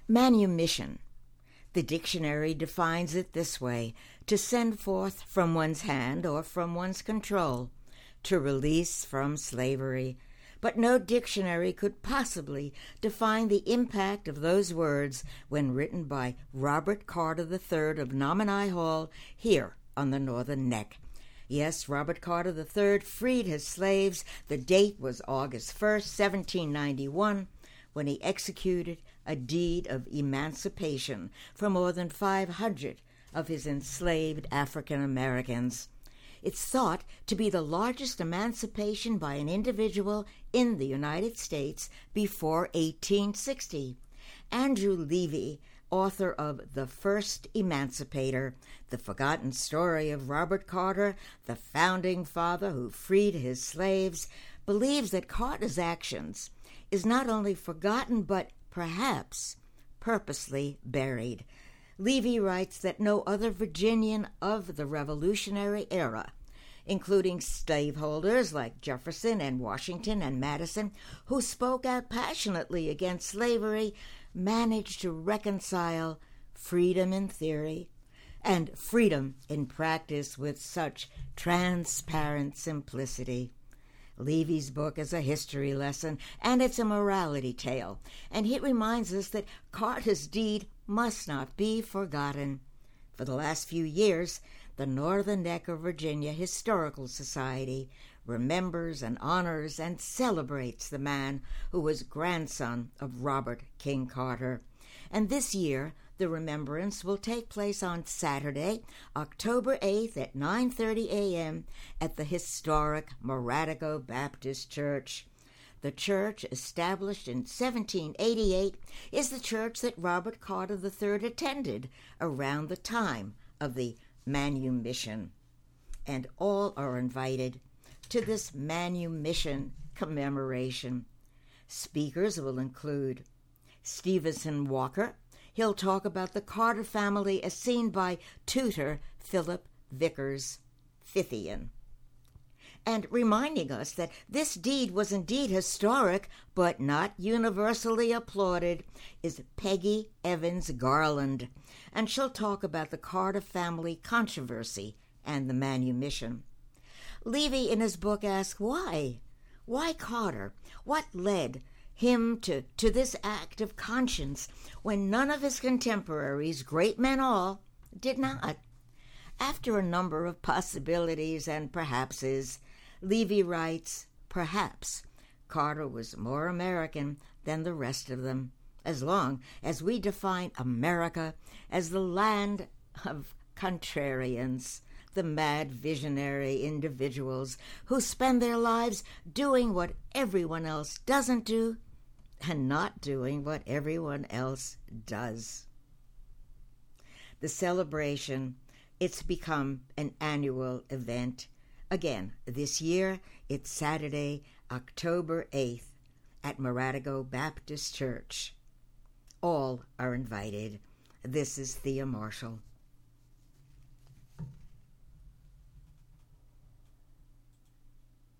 Manumission. The dictionary defines it this way: to send forth from one's hand or from one's control, to release from slavery. But no dictionary could possibly define the impact of those words when written by Robert Carter III of Nominee Hall here on the Northern Neck. Yes, Robert Carter III freed his slaves. The date was August 1st, 1791, when he executed a deed of emancipation for more than 500 of his enslaved African Americans. It's thought to be the largest emancipation by an individual in the United States before 1860. Andrew Levy, author of The First Emancipator, The Forgotten Story of Robert Carter, the founding father who freed his slaves, believes that Carter's actions is not only forgotten but perhaps purposely buried. Levy writes that no other Virginian of the Revolutionary era, including slaveholders like Jefferson and Washington and Madison, who spoke out passionately against slavery, managed to reconcile freedom in theory and freedom in practice with such transparent simplicity. Levy's book is a history lesson, and it's a morality tale, and it reminds us that Carter's deed must not be forgotten. For the last few years, the Northern Neck of Virginia Historical Society remembers and honors and celebrates the man who was grandson of Robert King Carter. And this year, the remembrance will take place on Saturday, October 8th at 9:30 a.m. at the historic Maratigo Baptist Church. The church, established in 1788, is the church that Robert Carter III attended around the time of the manumission. And all are invited to this manumission commemoration. Speakers will include Stevenson Walker. He'll talk about the Carter family as seen by tutor Philip Vickers Fithian, and reminding us that this deed was indeed historic but not universally applauded is Peggy Evans Garland, and she'll talk about the Carter family controversy and the manumission. Levy in his book asks why? Why Carter? What led him to this act of conscience when none of his contemporaries, great men all, did not? After a number of possibilities and perhapses, Levy writes, perhaps Carter was more American than the rest of them, as long as we define America as the land of contrarians, the mad visionary individuals who spend their lives doing what everyone else doesn't do and not doing what everyone else does. The celebration, it's become an annual event. Again, this year, it's Saturday, October 8th at Maratigo Baptist Church. All are invited. This is Thea Marshall.